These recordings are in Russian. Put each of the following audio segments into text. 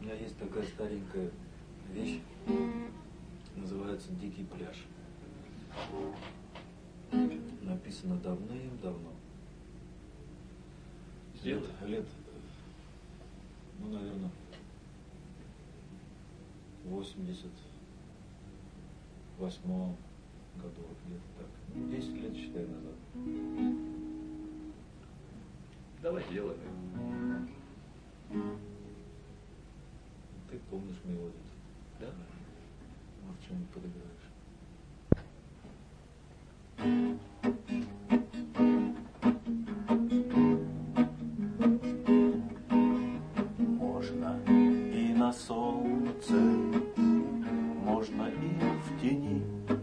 меня есть такая старенькая вещь, называется «Дикий пляж». Написано давным-давно. Лет, ну, наверное, 88-м году, где-то так. 10 лет, считай, назад. Давай сделаем. Ты помнишь мелодию? Да? Может, что-нибудь подыграешь? Можно и на солнце, можно и в тени.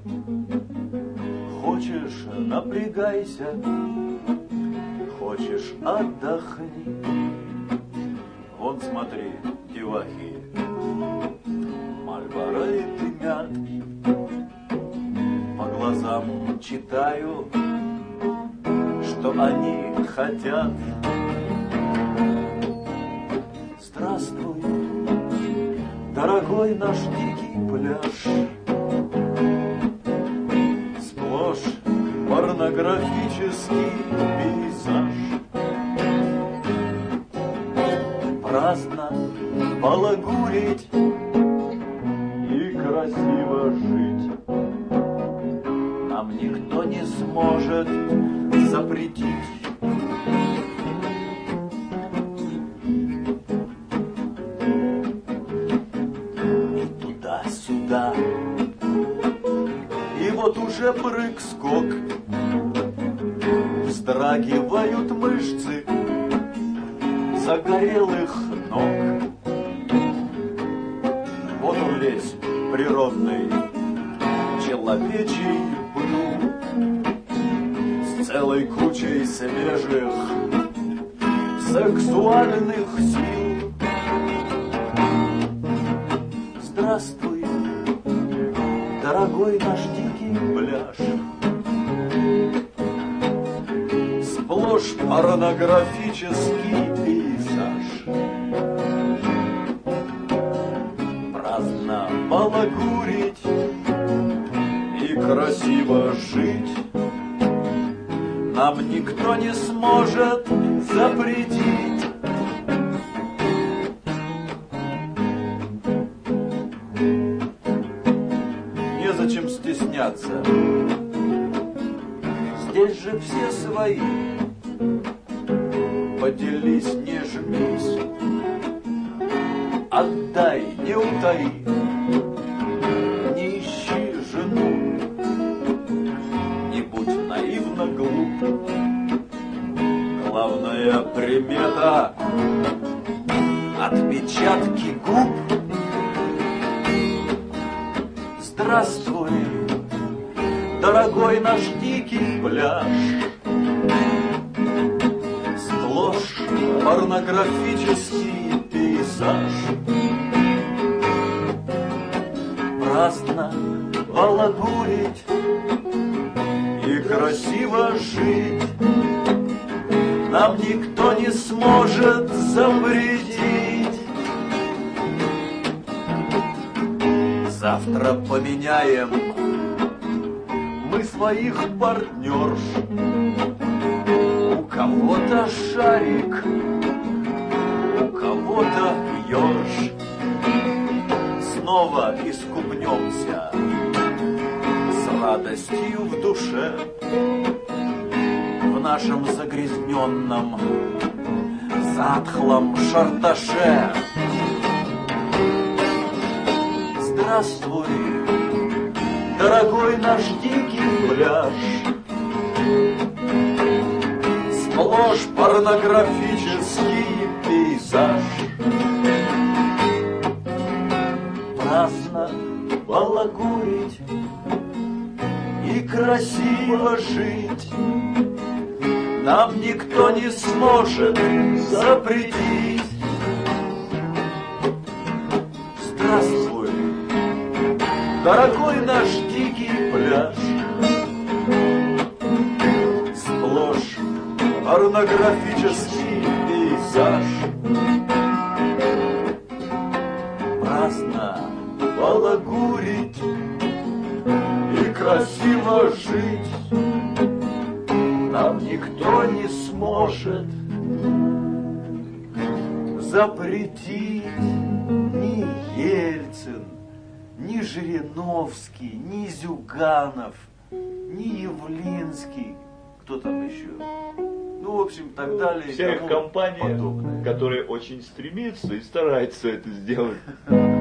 Хочешь — напрягайся, хочешь — отдохни. Вон смотри, девахи, Мальборо и дымят. По глазам читаю, что они хотят. Здравствуй, дорогой наш дикий пляж. Сплошь порнографический пейзаж. Праздно балагурить и красиво жить нам никто не сможет запретить. И туда-сюда, и вот уже прыг-скок, вздрагивают мышцы загорелых ног. Вот он весь природный человечий блюд с целой кучей свежих сексуальных сил. Здравствуй, дорогой наш дикий пляж. Сплошь порнографический пейзаж. Праздно балагурить и красиво жить нам никто не сможет запретить. Незачем стесняться, здесь же все свои. Поделись, не жмись, отдай, не утаи. Не ищи жену, не будь наивно глуп. Главная примета — отпечатки губ. Здравствуй, дорогой наш дикий пляж. Сплошь порнографический пейзаж. Праздно балагурить и красиво жить нам никто не сможет запретить. Завтра поменяем мы своих партнерш. У кого-то шарик, у кого-то ёрш. Снова искупнемся с радостью в душе в нашем загрязненном затхлом шарташе. Здравствуй, дорогой наш дикий пляж. Сплошь порнографический пейзаж. Праздно балагурить и красиво жить нам никто не сможет запретить. Здравствуй, дорогой наш дикий пляж. Сплошь порнографический пейзаж. безопасно балагурить и красиво жить нам никто не сможет запретить. Ни Ельцин, ни Жириновский, ни Зюганов, ни Явлинский, кто там еще? Ну, в общем, так далее. Вся их тому компания, подобное. которая очень стремится и старается это сделать.